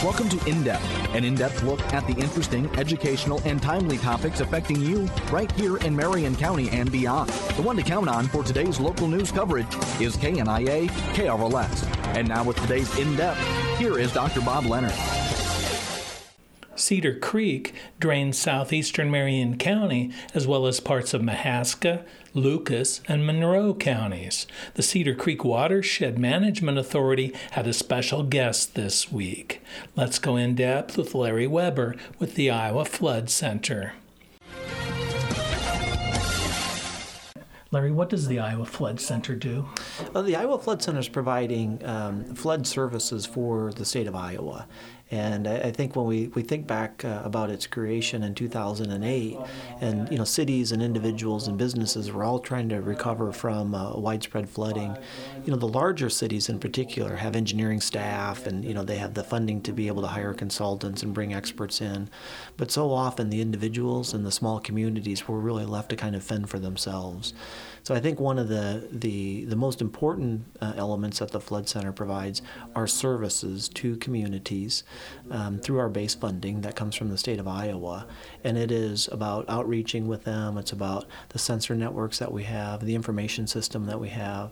Welcome to In-Depth, an in-depth look at the interesting, educational, and timely topics affecting you right here in Marion County and beyond. The one to count on for today's local news coverage is KNIA KRLS. And now with today's In-Depth, here is Dr. Bob Leonard. Cedar Creek drains southeastern Marion County as well as parts of Mahaska, Lucas, and Monroe counties. The Cedar Creek Watershed Management Authority had a special guest this week. Let's go in depth with Larry Weber with the Iowa Flood Center. Larry, what does the Iowa Flood Center do? The Iowa Flood Center is providing flood services for the state of Iowa. And I think when we think back about its creation in 2008, and cities and individuals and businesses were all trying to recover from widespread flooding. The larger cities in particular have engineering staff, and they have the funding to be able to hire consultants and bring experts in. But so often the individuals and the small communities were really left to kind of fend for themselves. So I think one of the most important elements that the Flood Center provides are services to communities through our base funding that comes from the state of Iowa. And it is about outreaching with them. It's about the sensor networks that we have, the information system that we have,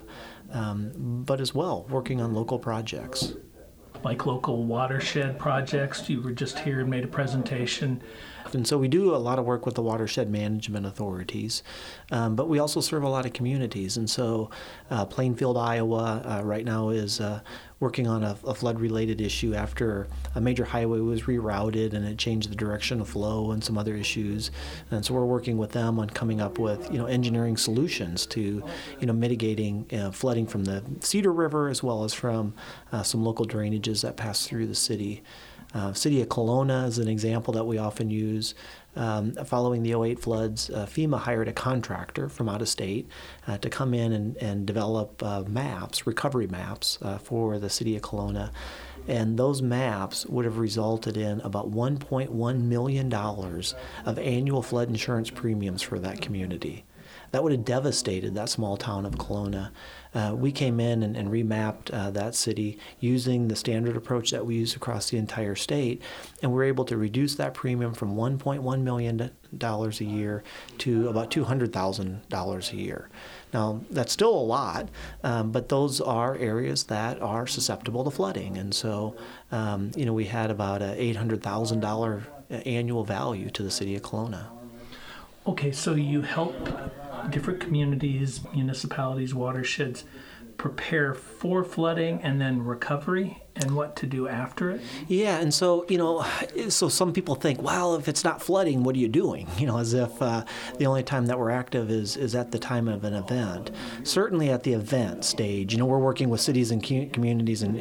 but as well working on local projects. Like local watershed projects. You were just here and made a presentation. And so we do a lot of work with the watershed management authorities, but we also serve a lot of communities. And so Plainfield, Iowa, right now is working on a flood-related issue after a major highway was rerouted and it changed the direction of flow and some other issues. And so we're working with them on coming up with engineering solutions to mitigating flooding from the Cedar River as well as from some local drainages that pass through the city. City of Kelowna is an example that we often use. Following the 2008 floods, FEMA hired a contractor from out of state to come in and develop recovery maps for the City of Kelowna. And those maps would have resulted in about $1.1 million of annual flood insurance premiums for that community. That would have devastated that small town of Kelowna. We came in and remapped that city using the standard approach that we use across the entire state, and we were able to reduce that premium from $1.1 million a year to about $200,000 a year. Now, that's still a lot, but those are areas that are susceptible to flooding, and so we had about a $800,000 annual value to the city of Kelowna. Okay, so you help different communities, municipalities, watersheds prepare for flooding and then recovery and what to do after it? Yeah, and so, so some people think, well, if it's not flooding, what are you doing? As if the only time that we're active is at the time of an event. Certainly at the event stage, we're working with cities and communities and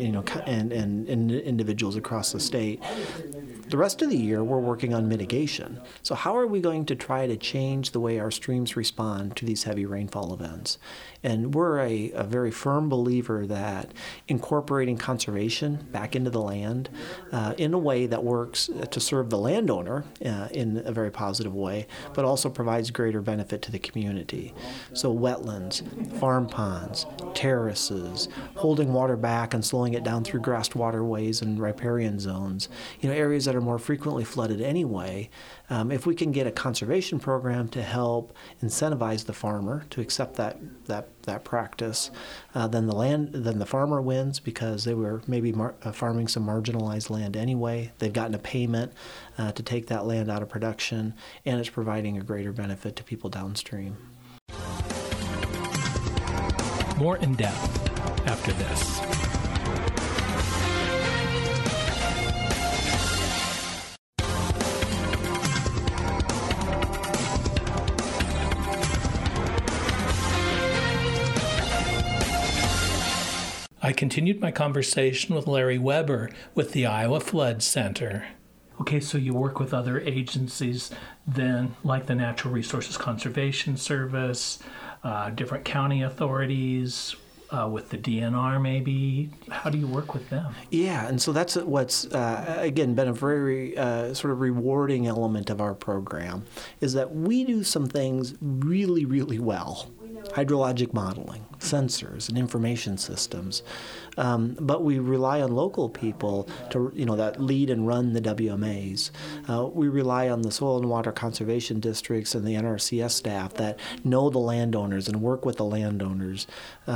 individuals across the state. The rest of the year, we're working on mitigation. So how are we going to try to change the way our streams respond to these heavy rainfall events? And we're a very firm believer that incorporating conservation back into the land in a way that works to serve the landowner in a very positive way, but also provides greater benefit to the community. So wetlands, farm ponds, terraces, holding water back and slowing it down through grassed waterways and riparian zones, areas that are more frequently flooded anyway. If we can get a conservation program to help incentivize the farmer to accept that practice, then the farmer wins because they were maybe farming some marginalized land anyway. They've gotten a payment to take that land out of production, and it's providing a greater benefit to people downstream. More in depth after this. I continued my conversation with Larry Weber with the Iowa Flood Center. Okay, so you work with other agencies then, like the Natural Resources Conservation Service, different county authorities, with the DNR maybe. How do you work with them? Yeah, and so that's what's, again, been a very sort of rewarding element of our program, is that we do some things really, really well. Hydrologic modeling. sensors and information systems. But we rely on local people to, that lead and run the WMAs. We rely on the soil and water conservation districts and the NRCS staff that know the landowners and work with the landowners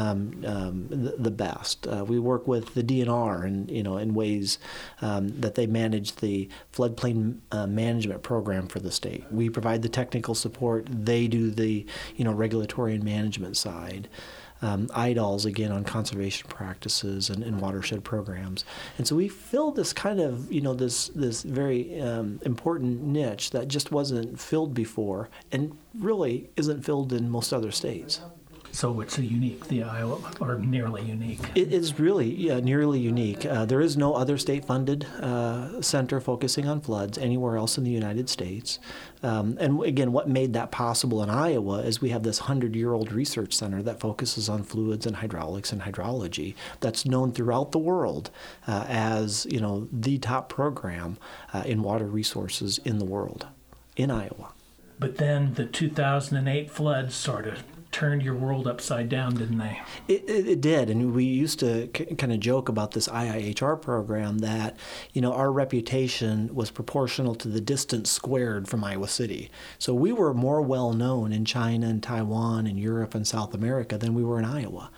the best. We work with the DNR in ways that they manage the floodplain management program for the state. We provide the technical support. They do the regulatory and management side. IDALs, again, on conservation practices and watershed programs. And so we filled this kind of, this very important niche that just wasn't filled before and really isn't filled in most other states. So it's the Iowa, or nearly unique. It is really, nearly unique. There is no other state-funded center focusing on floods anywhere else in the United States. And again, what made that possible in Iowa is we have this 100-year-old research center that focuses on fluids and hydraulics and hydrology that's known throughout the world as, the top program in water resources in the world, in Iowa. But then the 2008 floods sort of turned your world upside down, didn't they? It did, and we used to kind of joke about this IIHR program that, our reputation was proportional to the distance squared from Iowa City. So we were more well known in China and Taiwan and Europe and South America than we were in Iowa.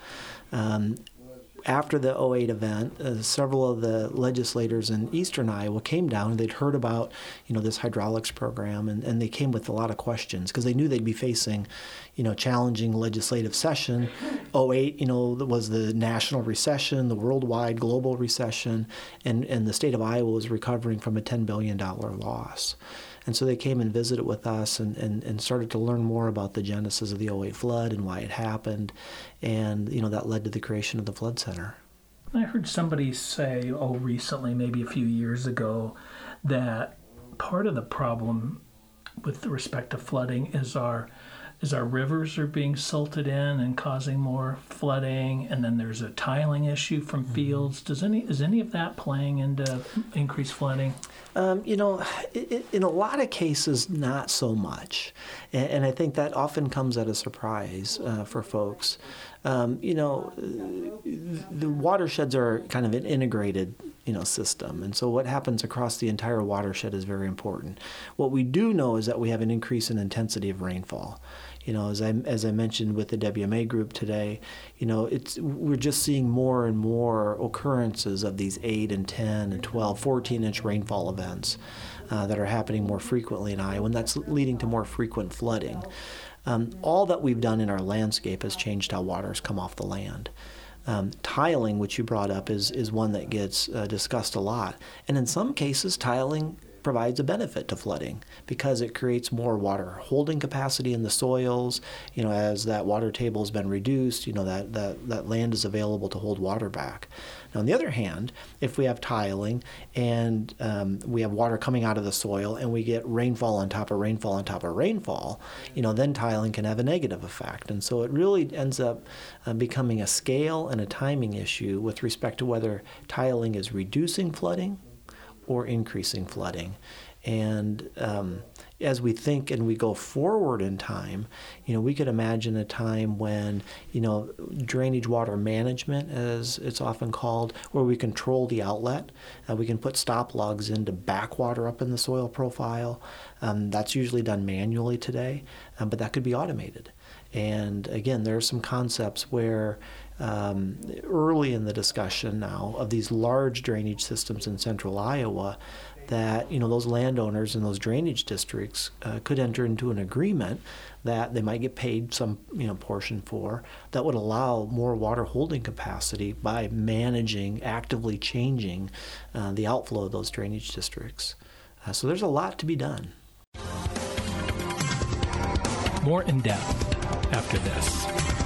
After the 2008 event, several of the legislators in eastern Iowa came down and they'd heard about, this hydraulics program, and they came with a lot of questions because they knew they'd be facing, challenging legislative session. 2008, was the national recession, the worldwide global recession, and the state of Iowa was recovering from a $10 billion loss. And so they came and visited with us and started to learn more about the genesis of the 2008 flood and why it happened. And, that led to the creation of the Flood Center. I heard somebody say, recently, maybe a few years ago, that part of the problem with respect to flooding is our rivers are being silted in and causing more flooding, and then there's a tiling issue from fields. Is any of that playing into increased flooding? In a lot of cases, not so much, and I think that often comes at a surprise for folks. The watersheds are kind of an integrated, system, and so what happens across the entire watershed is very important. What we do know is that we have an increase in intensity of rainfall. As I mentioned with the WMA group today, we're just seeing more and more occurrences of these 8 and 10 and 12, 14-inch rainfall events that are happening more frequently in Iowa, and that's leading to more frequent flooding. All that we've done in our landscape has changed how waters come off the land. Tiling, which you brought up, is one that gets discussed a lot, and in some cases, tiling provides a benefit to flooding because it creates more water holding capacity in the soils. As that water table has been reduced, that land is available to hold water back. Now, on the other hand, if we have tiling and we have water coming out of the soil and we get rainfall on top of rainfall on top of rainfall, then tiling can have a negative effect. And so it really ends up becoming a scale and a timing issue with respect to whether tiling is reducing flooding or increasing flooding. And as we think and we go forward in time, we could imagine a time when, drainage water management, as it's often called, where we control the outlet. We can put stop logs in to back water up in the soil profile. That's usually done manually today, but that could be automated. And again, there are some concepts where early in the discussion now of these large drainage systems in central Iowa that, those landowners in those drainage districts could enter into an agreement that they might get paid some, portion for that would allow more water holding capacity by actively changing the outflow of those drainage districts. So there's a lot to be done. More in depth after this.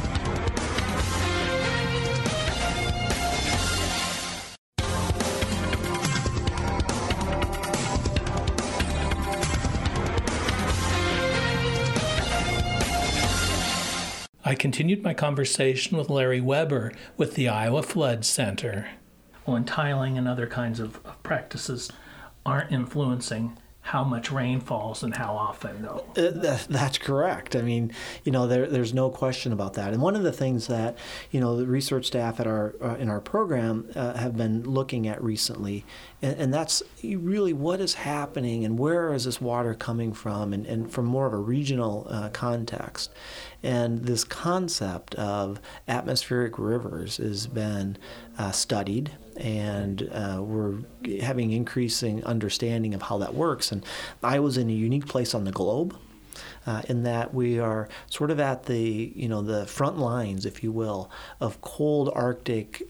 I continued my conversation with Larry Weber with the Iowa Flood Center. When tiling and other kinds of practices aren't influencing how much rain falls and how often, though. That's correct. I mean, there's no question about that. And one of the things that, the research staff at our in our program have been looking at recently, and that's really what is happening and where is this water coming from, and from more of a regional context. And this concept of atmospheric rivers has been studied, and we're having increasing understanding of how that works. And Iowa's in a unique place on the globe, in that we are sort of at the front lines, if you will, of cold Arctic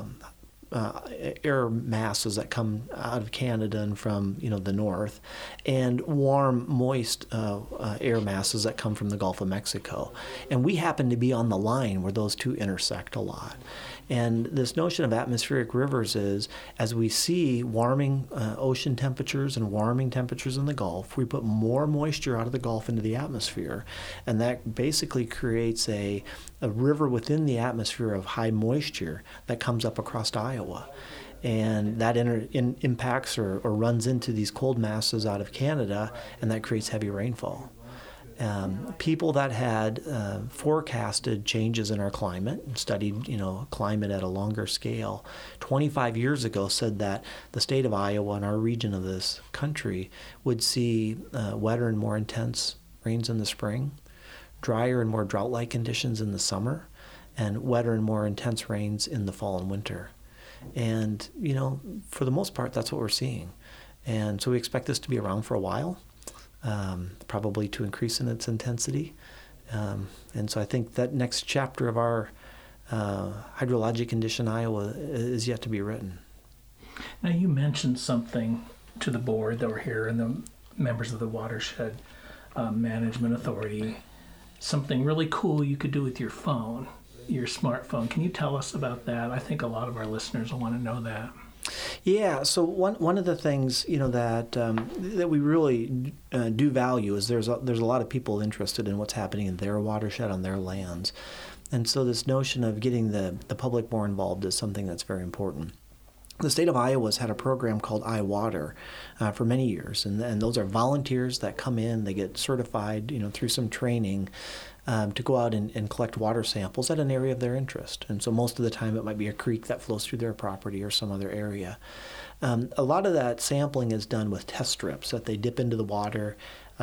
air masses that come out of Canada and from the north, and warm, moist air masses that come from the Gulf of Mexico. And we happen to be on the line where those two intersect a lot. And this notion of atmospheric rivers is, as we see warming ocean temperatures and warming temperatures in the Gulf, we put more moisture out of the Gulf into the atmosphere, and that basically creates a river within the atmosphere of high moisture that comes up across Iowa. And that impacts or runs into these cold masses out of Canada, and that creates heavy rainfall. People that had forecasted changes in our climate and studied, climate at a longer scale 25 years ago said that the state of Iowa and our region of this country would see wetter and more intense rains in the spring, drier and more drought-like conditions in the summer, and wetter and more intense rains in the fall and winter. And, for the most part, that's what we're seeing. And so we expect this to be around for a while. Probably to increase in its intensity. And so I think that next chapter of our hydrologic condition Iowa is yet to be written. Now, you mentioned something to the board that were here and the members of the Watershed Management Authority, something really cool you could do with your phone, your smartphone. Can you tell us about that? I think a lot of our listeners will want to know that. Yeah, so one of the things that we really do value is there's a lot of people interested in what's happening in their watershed on their lands, and so this notion of getting the public more involved is something that's very important. The state of Iowa has had a program called iWater for many years, and those are volunteers that come in, they get certified, through some training to go out and collect water samples at an area of their interest. And so most of the time it might be a creek that flows through their property or some other area. A lot of that sampling is done with test strips that they dip into the water.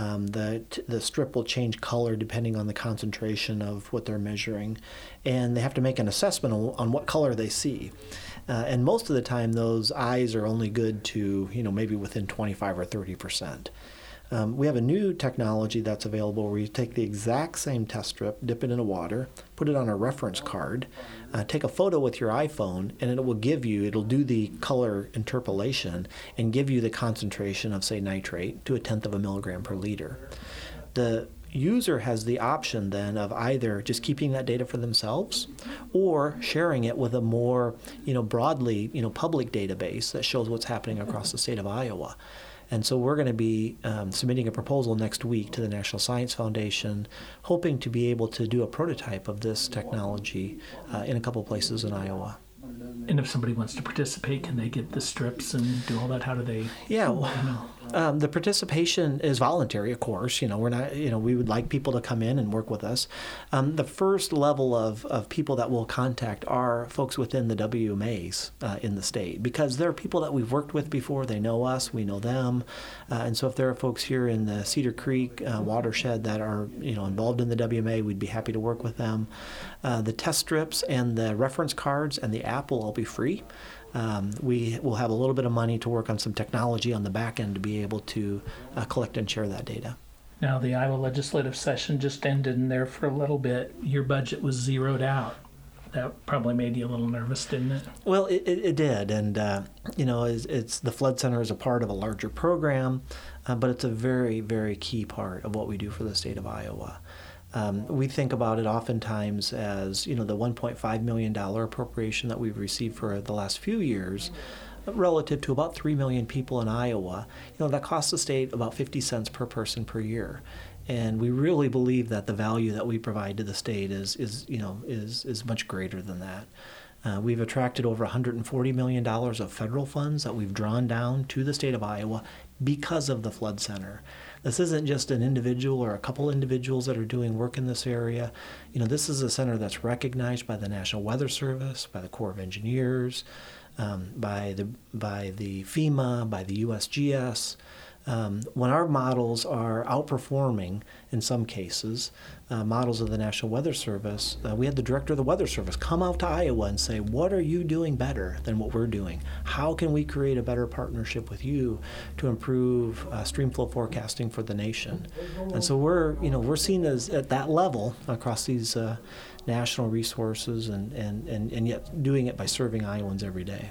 The strip will change color depending on the concentration of what they're measuring, and they have to make an assessment on what color they see. And most of the time those eyes are only good to maybe within 25 or 30%. We have a new technology that's available where you take the exact same test strip, dip it in the water, put it on a reference card, take a photo with your iPhone, and it'll do the color interpolation and give you the concentration of, say, nitrate to 1/10 of a milligram per liter. The user has the option then of either just keeping that data for themselves or sharing it with a more, broadly, public database that shows what's happening across the state of Iowa. And so we're going to be submitting a proposal next week to the National Science Foundation, hoping to be able to do a prototype of this technology in a couple places in Iowa. And if somebody wants to participate, can they get the strips and do all that? How do they? Yeah, the participation is voluntary, of course. We're not. We would like people to come in and work with us. The first level of people that we'll contact are folks within the WMAs in the state, because they're people that we've worked with before. They know us, we know them, and so if there are folks here in the Cedar Creek watershed that are involved in the WMA, we'd be happy to work with them. The test strips and the reference cards and the app will all be free. We will have a little bit of money to work on some technology on the back end to be able to collect and share that data. Now, the Iowa legislative session just ended, and there for a little bit, your budget was zeroed out. That probably made you a little nervous, didn't it? Well, it did, and it's the Flood Center is a part of a larger program, but it's a very, very key part of what we do for the state of Iowa. We think about it oftentimes as, the $1.5 million appropriation that we've received for the last few years, relative to about 3 million people in Iowa. That costs the state about 50 cents per person per year. And we really believe that the value that we provide to the state is much greater than that. We've attracted over $140 million of federal funds that we've drawn down to the state of Iowa because of the Flood Center. This isn't just an individual or a couple individuals that are doing work in this area. This is a center that's recognized by the National Weather Service, by the Corps of Engineers, by the FEMA, by the USGS. When our models are outperforming, in some cases, models of the National Weather Service, we had the director of the Weather Service come out to Iowa and say, what are you doing better than what we're doing? How can we create a better partnership with you to improve stream flow forecasting for the nation? And so we're seen as at that level across these national resources and yet doing it by serving Iowans every day.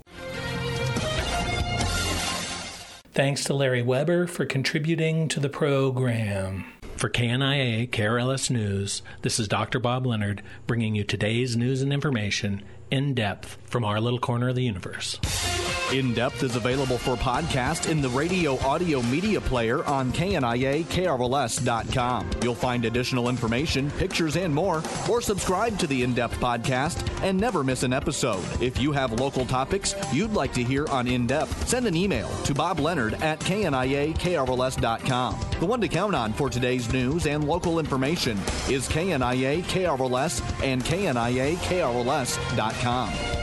Thanks to Larry Weber for contributing to the program. For KNIA KRLS News, this is Dr. Bob Leonard bringing you today's news and information in depth from our little corner of the universe. In Depth is available for podcast in the radio audio media player on KNIA-KRLS.com. You'll find additional information, pictures, and more, or subscribe to the In Depth podcast and never miss an episode. If you have local topics you'd like to hear on In Depth, send an email to bobleonard@KNIA-KRLS.com. The one to count on for today's news and local information is KNIA-KRLS and KNIA-KRLS.com.